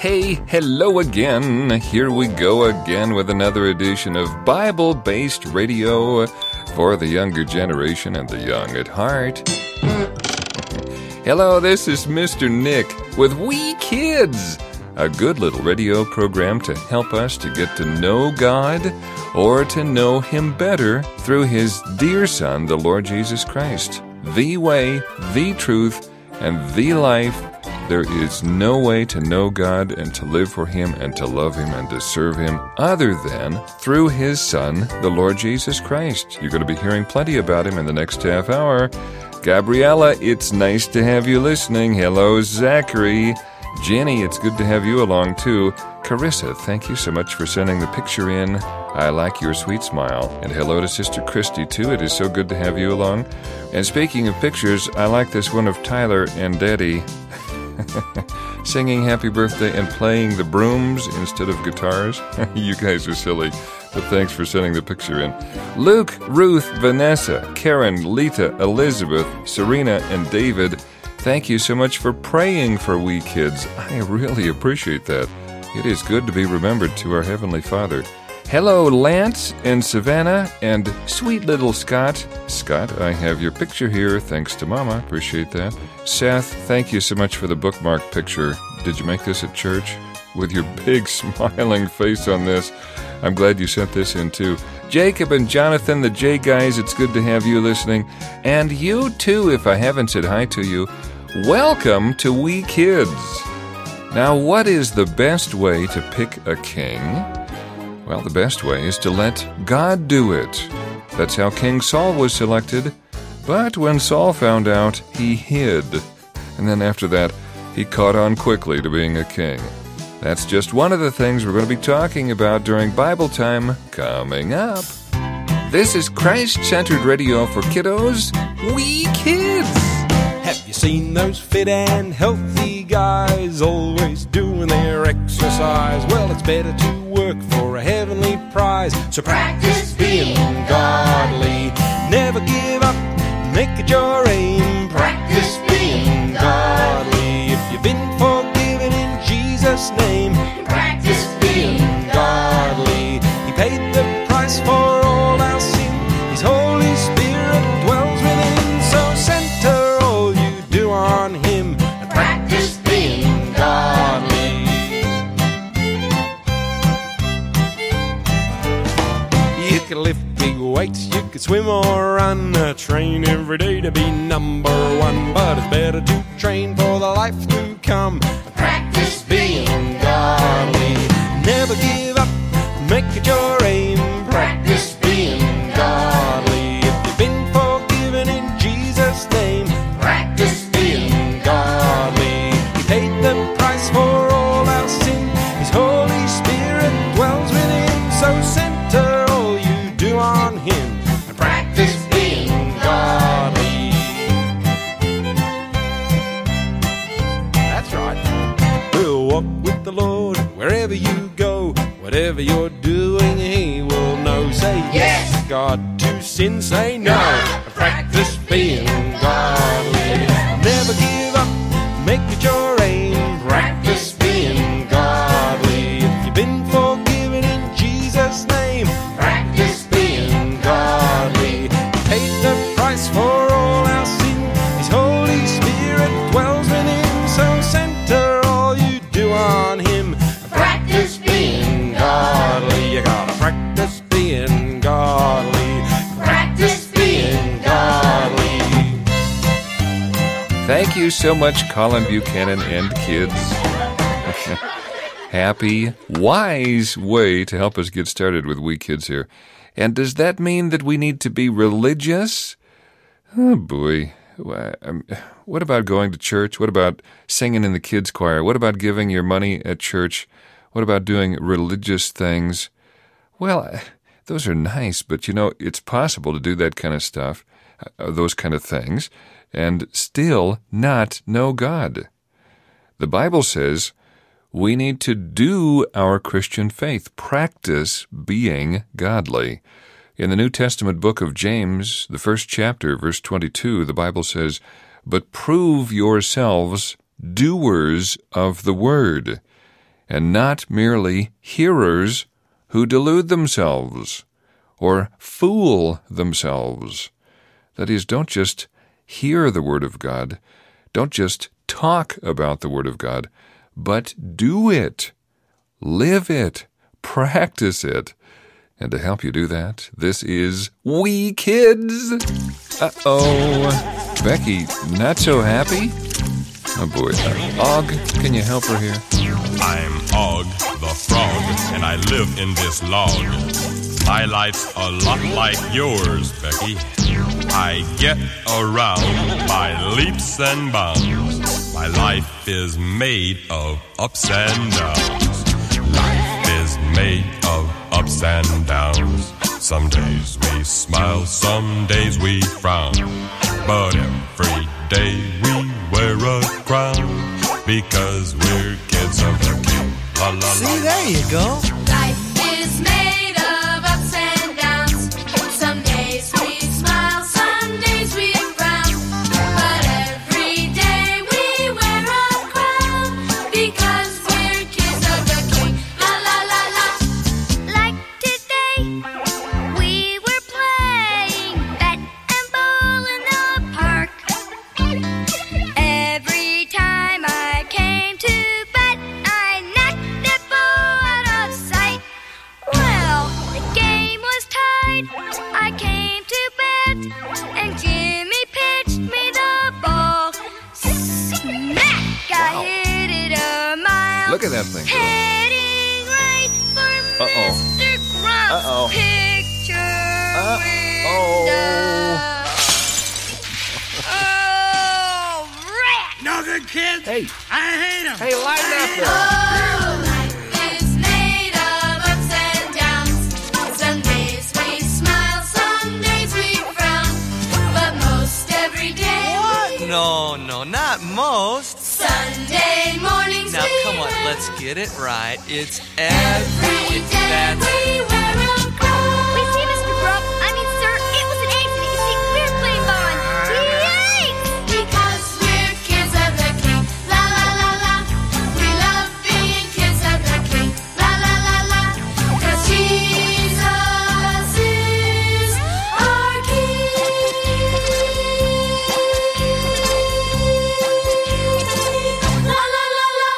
Hey, hello again. Here we go again with another edition of Bible-based radio for the younger generation and the young at heart. Hello, this is Mr. Nick with We Kids, a good little radio program to help us to get to know God or to know Him better through His dear Son, the Lord Jesus Christ. The way, the truth, and the life. There is no way to know God and to live for Him and to love Him and to serve Him other than through His Son, the Lord Jesus Christ. You're going to be hearing plenty about Him in the next half hour. Gabriella, it's nice to have you listening. Hello, Zachary. Jenny, it's good to have you along too. Carissa, thank you so much for sending the picture in. I like your sweet smile. And hello to Sister Christy too. It is so good to have you along. And speaking of pictures, I like this one of Tyler and Daddy singing happy birthday and playing the brooms instead of guitars. You guys are silly, but thanks for sending the picture in. Luke, Ruth, Vanessa, Karen, Lita, Elizabeth, Serena, and David, thank you so much for praying for We Kids. I really appreciate that. It is good to be remembered to our Heavenly Father. Hello, Lance and Savannah and sweet little Scott. Scott, I have your picture here, thanks to Mama. Appreciate that. Seth, thank you so much for the bookmark picture. Did you make this at church? With your big smiling face on this. I'm glad you sent this in too. Jacob and Jonathan, the J guys, it's good to have you listening. And you too, if I haven't said hi to you. Welcome to We Kids. Now, what is the best way to pick a king? Well, the best way is to let God do it. That's how King Saul was selected. But when Saul found out, he hid. And then after that, he caught on quickly to being a king. That's just one of the things we're going to be talking about during Bible time coming up. This is Christ-centered radio for kiddos, We Kids. Have you seen those fit and healthy guys always doing their exercise? Well, it's better to work for a heavenly prize. So practice being godly. Never give up, make it your aim. Practice being godly. If you've been forgiven in Jesus' name, practice being godly. He paid the price for all our sin. His Holy Spirit dwells within. So center all you do on Him and practice being godly. You can lift big weights, you can swim or run, train every day to be number one. But it's better to train for the life to come. Practice being godly. Never give up, make it your aim. Practice being godly. If you've been forgiven in Jesus' name, practice being godly. He paid the price for all our sin. His Holy Spirit dwells within. So center all you do on Him and practice being godly. That's right. We'll walk with the Lord wherever you go. Whatever you're doing, He will know. Say yes, God. To sin, say no. Practice being godly. Never give up, make it your aim. Practice being godly. If you've been forgiven in Jesus' name, practice being godly. He paid the price for all our sin. His Holy Spirit dwells within. So center all you do on Him. Practice being godly. You gotta practice being godly. Practice being godly. Thank you so much, Colin Buchanan and kids. Happy, wise way to help us get started with We Kids here. And does that mean that we need to be religious? Oh, boy. What about going to church? What about singing in the kids' choir? What about giving your money at church? What about doing religious things? Well, those are nice, but it's possible to do that kind of stuff, those kind of things, and still not know God. The Bible says we need to do our Christian faith, practice being godly. In the New Testament book of James, the 1st chapter, verse 22, the Bible says, "But prove yourselves doers of the word, and not merely hearers who delude themselves or fool themselves. That is, don't just hear the Word of God, don't just talk about the Word of God, but do it, live it, practice it. And to help you do that, this is We Kids. Uh-oh. Becky, not so happy? Oh boy. Og, can you help her here? I'm Og the Frog, and I live in this log. My life's a lot like yours, Becky. I get around by leaps and bounds. My life is made of ups and downs. Life is made of ups and downs. Some days we smile, some days we frown. But every day we wear a crown, because we're kids of the king. La la la. See, there you go. Life is made of ups and downs. Some days we smile, some days we frown. But every day we wear a crown, because we're kids of the king. La la la la. Like today, we were playing bat and ball in the park. Every time I came to bat, I knocked the ball out of sight. Well, the game was tied. I came to bat, and Jimmy pitched me the ball. Smack! I hit it a mile. Look at that thing go. Heading right for Mr. Grump's picture window. Oh, rat! No good, kids. Hey. I hate them. Hey, lighten up there. Oh, life is made of ups and downs. Some days we smile, some days we frown. But most every day What? we... No, not most. Sunday mornings Now, we come on, wear... let's get it right. It's Every day that's we wear a crown. We see, Mr. Grump. I mean, sir, it was an accident. You see, we were playing ball and yikes! Because we're kids of the king. La la la la. We love being kids of the king. La la la la. 'Cause Jesus is our king. La la la la.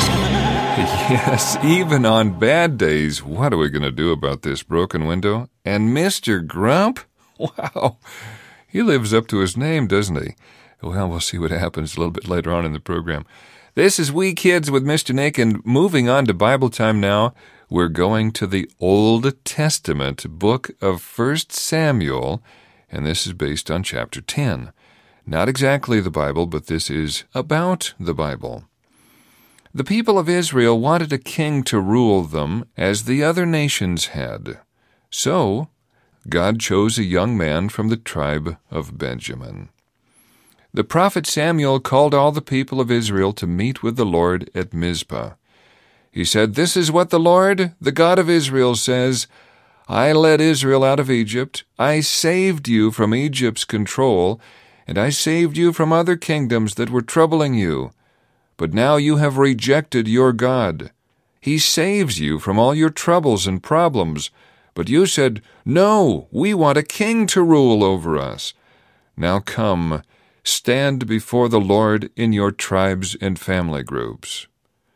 Yes, even on bad days, what are we going to do about this broken window? And Mr. Grump? Wow, he lives up to his name, doesn't he? Well, we'll see what happens a little bit later on in the program. This is We Kids with Mr. Nick, and moving on to Bible time now, we're going to the Old Testament book of 1 Samuel, and this is based on chapter 10. Not exactly the Bible, but this is about the Bible. The people of Israel wanted a king to rule them as the other nations had. So, God chose a young man from the tribe of Benjamin. The prophet Samuel called all the people of Israel to meet with the Lord at Mizpah. He said, "This is what the Lord, the God of Israel, says, I led Israel out of Egypt. I saved you from Egypt's control, and I saved you from other kingdoms that were troubling you. But now you have rejected your God. He saves you from all your troubles and problems. But you said, 'No, we want a king to rule over us.' Now come, stand before the Lord in your tribes and family groups."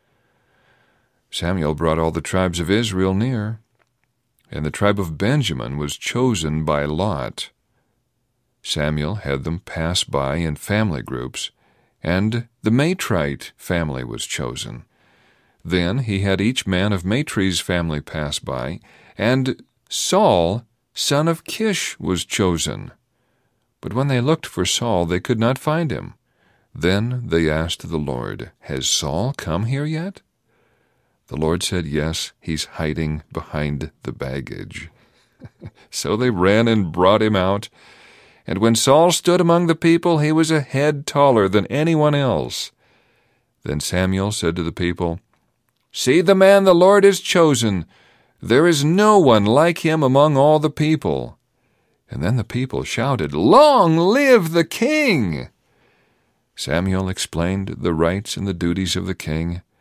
Samuel brought all the tribes of Israel near, and the tribe of Benjamin was chosen by lot. Samuel had them pass by in family groups, and the Matrite family was chosen. Then he had each man of Matri's family pass by, and Saul, son of Kish, was chosen. But when they looked for Saul, they could not find him. Then they asked the Lord, "Has Saul come here yet?" The Lord said, "Yes, he's hiding behind the baggage." So they ran and brought him out. And when Saul stood among the people, he was a head taller than anyone else. Then Samuel said to the people, "See the man the Lord has chosen. There is no one like him among all the people." And then the people shouted, "Long live the king!" Samuel explained the rights and the duties of the king.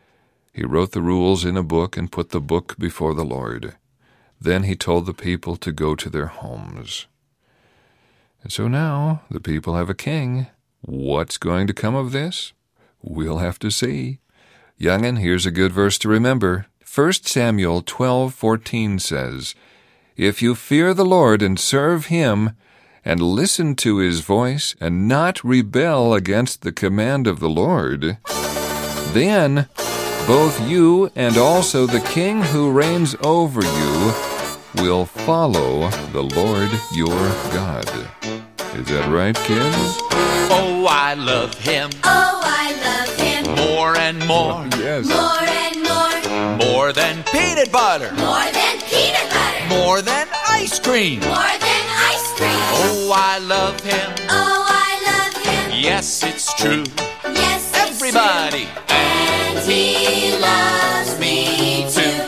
He wrote the rules in a book and put the book before the Lord. Then he told the people to go to their homes. And so now the people have a king. What's going to come of this? We'll have to see. Young'un, here's a good verse to remember. 1 Samuel 12:14 says, "If you fear the Lord and serve him, and listen to his voice, and not rebel against the command of the Lord, then both you and also the king who reigns over you will follow the Lord your God." Is that right, kids? Oh, I love him. Oh, I love him. More and more. Yes. More and more. More than peanut butter. More than peanut butter. More than ice cream. More than ice cream. Oh, I love him. Oh, I love him. Yes, it's true. Yes, it's Everybody. true. And he loves me too.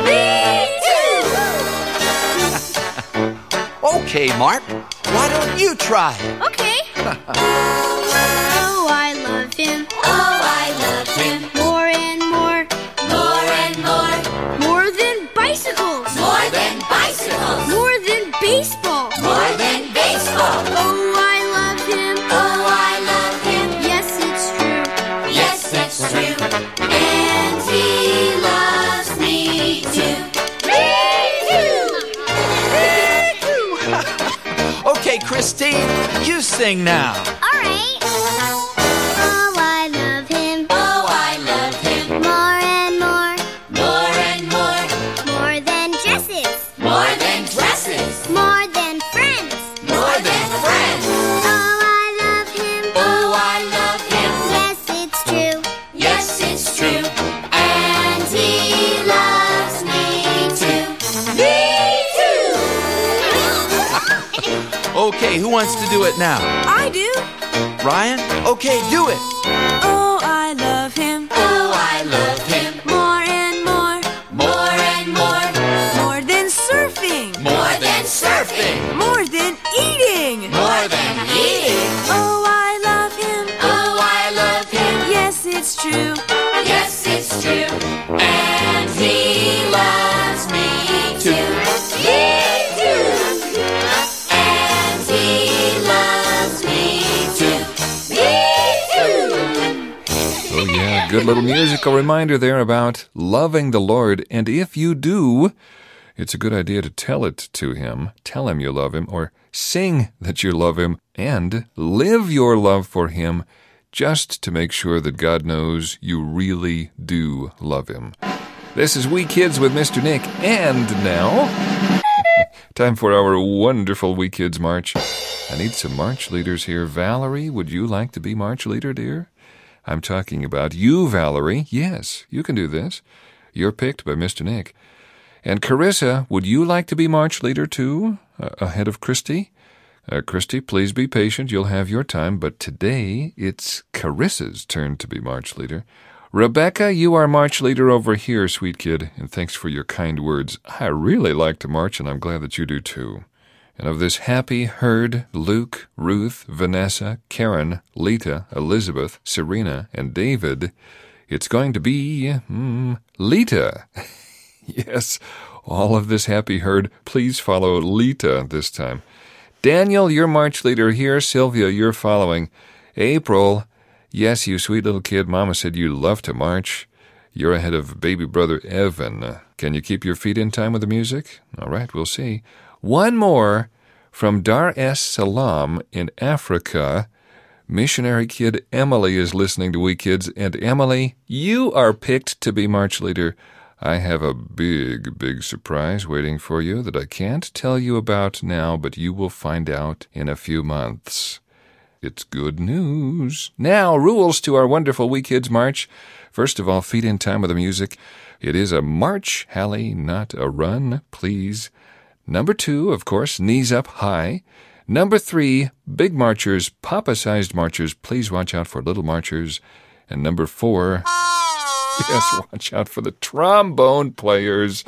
Okay, Mark. Why don't you try it? Okay. Oh, I love him. Oh, I love him. More and more. More and more. More than bicycles. More than bicycles. More than baseball. More than baseball. Oh, I love him. Oh, I love him. Yes, it's true. Yes, it's true. And he loves me too. Okay, Christine, you sing now. All right. Oh, I love him. Oh, I love him. More and more. More and more. More than dresses. More than dresses. More than friends. More than friends. Oh, I love him. Oh, I love him. Yes, it's true. Yes, it's true. And he loves me too. Me too. Okay, who wants to do it now? I do. Ryan? Okay, do it. Oh, I love him. Oh, I love him. More and more. More and more. More than surfing. More than surfing. More than eating. More than eating. Oh, I love him. Oh, I love him. Yes, it's true. Yes, it's true. And he loves me too. Me too. And he loves me too. Me too. Oh, yeah, good little musical reminder there about loving the Lord. And if you do, it's a good idea to tell it to him. Tell him you love him, or sing that you love him, and live your love for him just to make sure that God knows you really do love him. This is We Kids with Mr. Nick, and now, time for our wonderful We Kids March. I need some march leaders here. Valerie, would you like to be march leader, dear? I'm talking about you, Valerie. Yes, you can do this. You're picked by Mr. Nick. And Carissa, would you like to be march leader too, ahead of Christy? Christy, please be patient. You'll have your time. But today, it's Carissa's turn to be march leader. Rebecca, you are march leader over here, sweet kid. And thanks for your kind words. I really like to march, and I'm glad that you do too. And of this happy herd, Luke, Ruth, Vanessa, Karen, Lita, Elizabeth, Serena, and David, it's going to be Lita. Yes, all of this happy herd, please follow Lita this time. Daniel, you're march leader here. Sylvia, you're following. April, yes, you sweet little kid. Mama said you love to march. You're ahead of baby brother Evan. Can you keep your feet in time with the music? All right, we'll see. One more from Dar es Salaam in Africa. Missionary kid Emily is listening to We Kids. And Emily, you are picked to be march leader. I have a big, big surprise waiting for you that I can't tell you about now, but you will find out in a few months. It's good news. Now, rules to our wonderful We Kids March. First of all, feet in time with the music. It is a march, Hallie, not a run, please. Number 2, of course, knees up high. Number 3, big marchers, papa-sized marchers. Please watch out for little marchers. And number 4... yes, watch out for the trombone players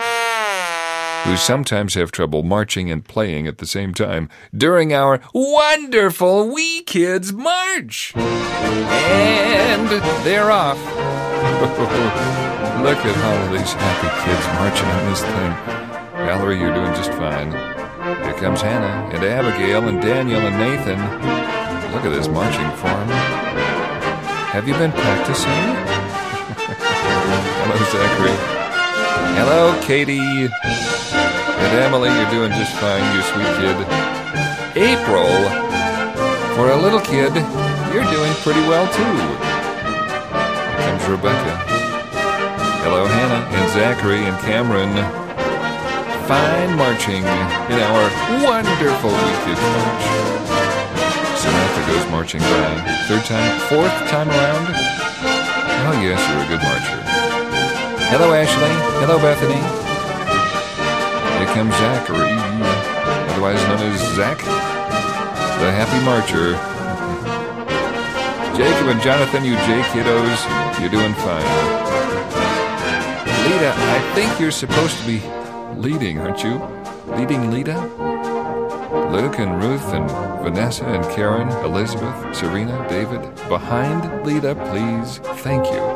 who sometimes have trouble marching and playing at the same time during our wonderful We Kids March. And they're off. Look at all of these happy kids marching on this thing. Valerie, you're doing just fine. Here comes Hannah and Abigail and Daniel and Nathan. Look at this marching form. Have you been practicing? Hello, Zachary. Hello, Katie. And Emily, you're doing just fine, you sweet kid. April, for a little kid, you're doing pretty well, too. Here comes Rebecca. Hello, Hannah and Zachary and Cameron. Fine marching in our wonderful Wee Kids March. Samantha goes marching by. Fourth time around? Oh, yes, you're a good marcher. Hello, Ashley. Hello, Bethany. Here comes Zachary, otherwise known as Zach, the happy marcher. Jacob and Jonathan, you J kiddos, you're doing fine. Lita, I think you're supposed to be leading, aren't you? Leading Lita? Luke and Ruth and Vanessa and Karen, Elizabeth, Serena, David. Behind Lita, please. Thank you.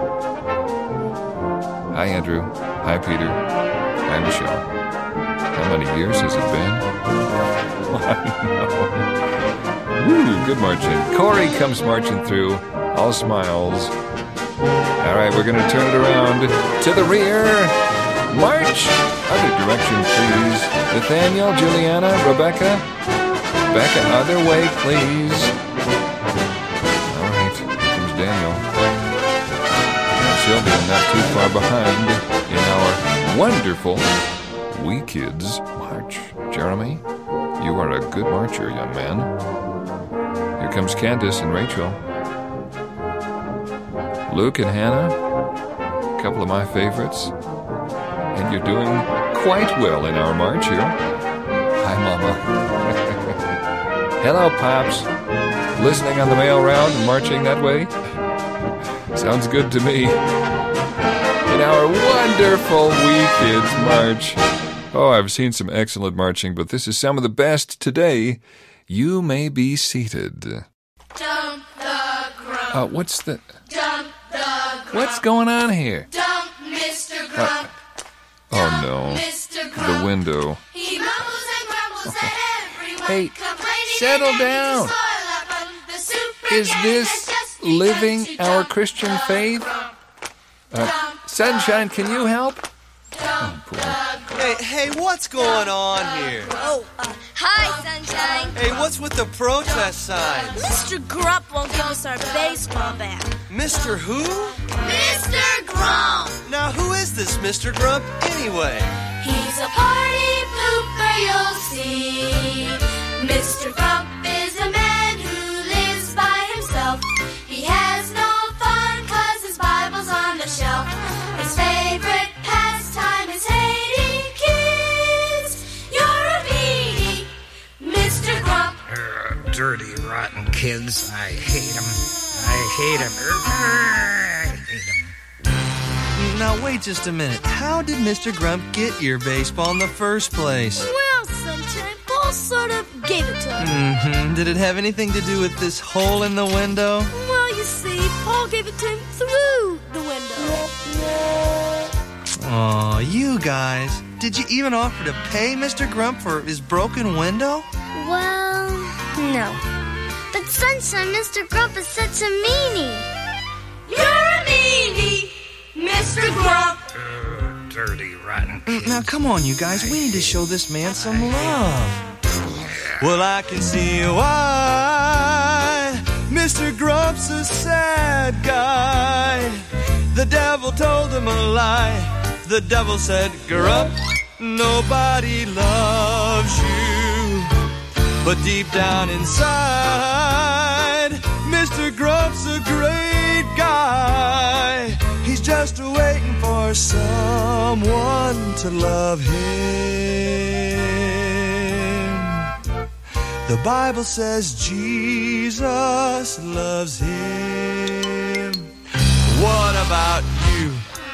Hi, Andrew. Hi, Peter. Hi, Michelle. How many years has it been? I know. Woo, good marching. Corey comes marching through, all smiles. All right, we're going to turn it around to the rear. March! Other direction, please. Nathaniel, Juliana, Rebecca. Becca, other way, please. All right, here comes Daniel. And Sylvia, not too far behind in our wonderful Wee Kids March. Jeremy, you are a good marcher, young man. Here comes Candace and Rachel. Luke and Hannah, a couple of my favorites. And you're doing quite well in our march here. Hi, Mama. Hello, Pops. Listening on the mail route and marching that way? Sounds good to me. In our wonderful Wee Kids March. Oh, I've seen some excellent marching, but this is some of the best today. You may be seated. Jump the Grump. What's the... Jump the Grump. What's going on here? Jump, Mr. Grump. Oh, no. Mr. Grump. The window. He mumbles and grumbles at everyone. Hey, complaining settle and begging down. to spoil our fun. The super Is gang this has just begun living to our jump Christian the faith? Grump. Jump Sunshine, the can you help? Jump the Grump. Hey, what's going on here? Oh, hi, Sunshine. Hey, what's with the protest signs? Mr. Grump won't give us our baseball bat. Mr. Who? Mr. Grump. Now, who is this Mr. Grump anyway? He's a party pooper, you'll see. Mr. Grump is a man who lives by himself. He has no fun 'cause his Bible's on the shelf. His favorite pastime is hating kids. You're a meanie, Mr. Grump. Dirty, rotten kids. I hate them. I hate them. I hate them. Now, wait just a minute. How did Mr. Grump get your baseball in the first place? Well, Sunshine, Paul sort of gave it to him. Did it have anything to do with this hole in the window? Well, you see, Paul gave it to him through the window. Oh, you guys. Did you even offer to pay Mr. Grump for his broken window? Well, no. But Sunshine, Mr. Grump is such a meanie. You're a meanie, Mr. Grump. Dirty, rotten kids. Now, come on, you guys. We need to show this man some love. Well, I can see why Mr. Grump's a sad guy. The devil told him a lie. The devil said, Grump, nobody loves you. But deep down inside, Mr. Grump's a great guy. He's just waiting for someone to love him. The Bible says Jesus loves him. What about you?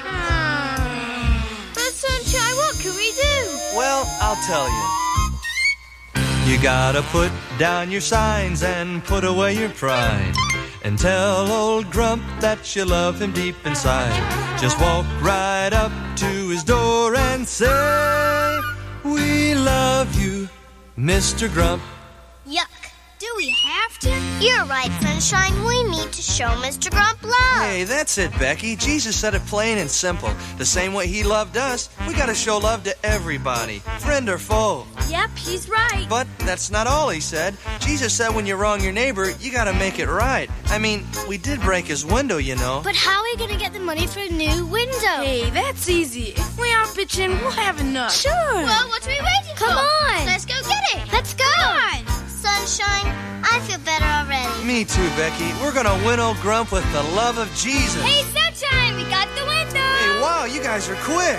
But Sunshine, what can we do? Well, I'll tell you. You gotta put down your signs and put away your pride and tell old Grump that you love him deep inside. Just walk right up to his door and say, "We love you, Mr. Grump." Yuck. Do we have to? You're right, Sunshine. We need to show Mr. Grump love. Hey, that's it, Becky. Jesus said it plain and simple. The same way he loved us, we gotta show love to everybody, friend or foe. Yep, he's right. But that's not all he said. Jesus said when you wrong your neighbor, you gotta make it right. I mean, we did break his window, you know. But how are we gonna get the money for a new window? Hey, that's easy. If we all pitch in, we'll have enough. Sure. Well, what are we waiting for? Come on. Let's go get it. Let's go. Come on. Sunshine, I feel better already. Me too, Becky. We're gonna win old Grump with the love of Jesus. Hey, Sunshine, we got the window. Hey, wow, you guys are quick.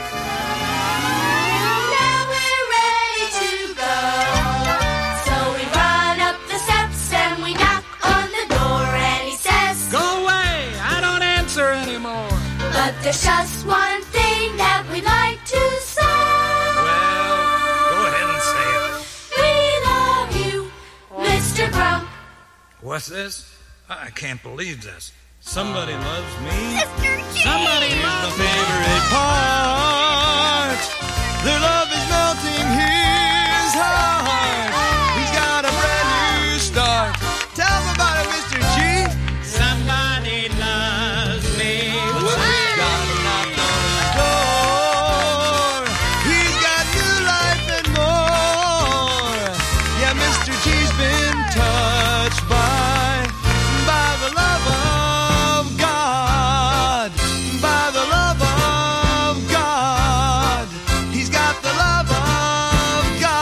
Now we're ready to go. So we run up the steps and we knock on the door and he says, Go away! I don't answer anymore. but there's just one thing that we'd like to say. Well, go ahead and say it. We love you, Mr. Grump. What's this? I can't believe this. Somebody loves me. Mr. G. Somebody The loves me. favorite part. Their love is melting his heart. He's got a brand new start. Tell him about it, Mr. G. Somebody loves me. Well, he's got a knock on his door. He's got new life and more. Yeah, Mr. G's been touched by the love of God. By the love of God. He's got the love of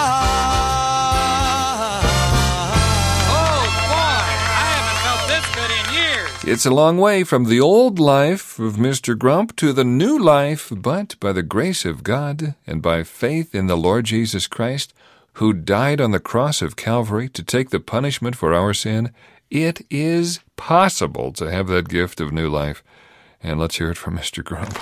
God. Oh, boy, I haven't felt this good in years. It's a long way from the old life of Mr. Grump to the new life, but by the grace of God and by faith in the Lord Jesus Christ, who died on the cross of Calvary to take the punishment for our sin, it is possible to have that gift of new life. And let's hear it from Mr. Grump.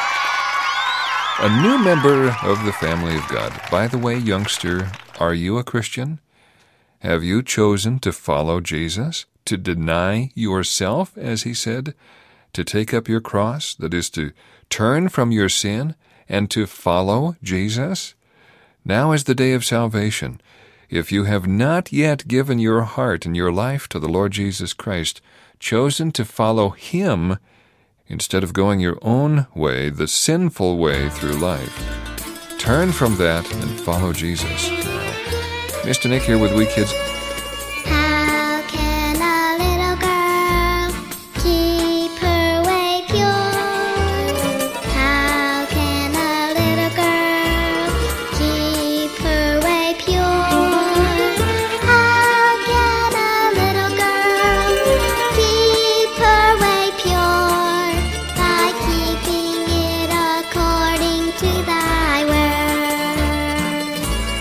A new member of the family of God. By the way, youngster, are you a Christian? Have you chosen to follow Jesus? To deny yourself, as he said? To take up your cross, that is to turn from your sin and to follow Jesus? Now is the day of salvation. If you have not yet given your heart and your life to the Lord Jesus Christ, chosen to follow him instead of going your own way, the sinful way through life, turn from that and follow Jesus. Mr. Nick here with We Kids. How can a little girl keep her way pure? How can a little girl keep her way pure? How can a little girl keep her way pure? By keeping it according to thy word.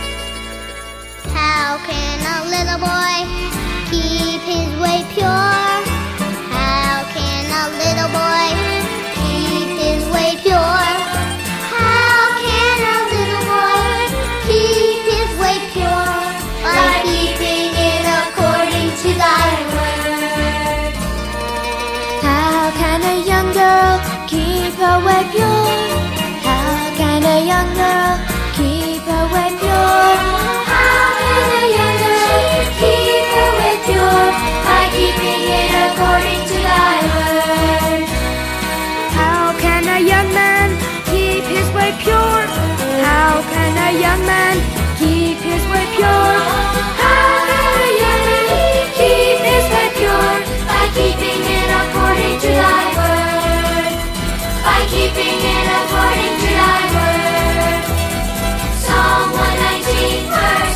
How can a little boy keep his way pure? How can a little boy keep his way pure? How can a little boy keep his way pure? By keeping it according to thy word. How can a young girl keep her way pure? How can a young girl keep her way pure? How can a young girl keep her way pure? By keeping it according to thy word. How can a young man keep his way pure? How can a young man keep his way pure? How can a young man keep his way pure? By keeping it according to thy word. By keeping it according to thy word. Psalm 119, verse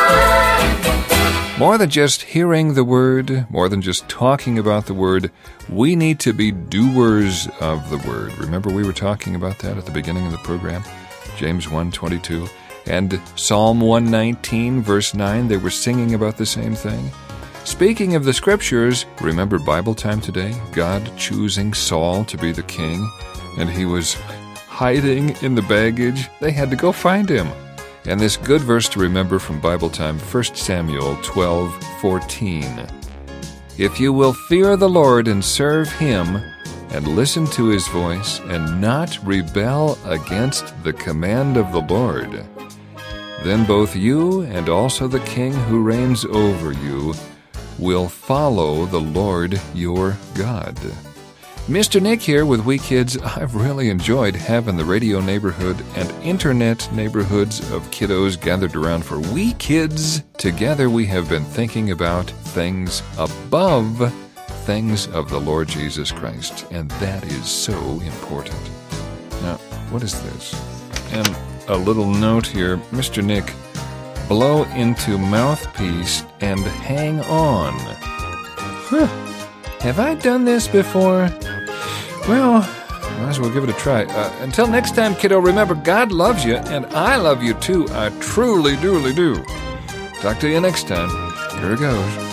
9. More than just hearing the word, more than just talking about the word, we need to be doers of the word. Remember we were talking about that at the beginning of the program? James 1:22 and Psalm 119, verse 9, they were singing about the same thing. Speaking of the scriptures, remember Bible time today? God choosing Saul to be the king, and he was hiding in the baggage. They had to go find him. And this good verse to remember from Bible time, 1 Samuel 12:14. If you will fear the Lord and serve Him, and listen to His voice, and not rebel against the command of the Lord, then both you and also the king who reigns over you will follow the Lord your God. Mr. Nick here with We Kids. I've really enjoyed having the radio neighborhood and internet neighborhoods of kiddos gathered around for We Kids. Together we have been thinking about things above things of the Lord Jesus Christ, and that is so important. Now, what is this? And a little note here. Mr. Nick, blow into mouthpiece and hang on. Huh. Have I done this before? Well, might as well give it a try. Until next time, kiddo, remember, God loves you, and I love you too. I truly, truly do. Talk to you next time. Here it goes.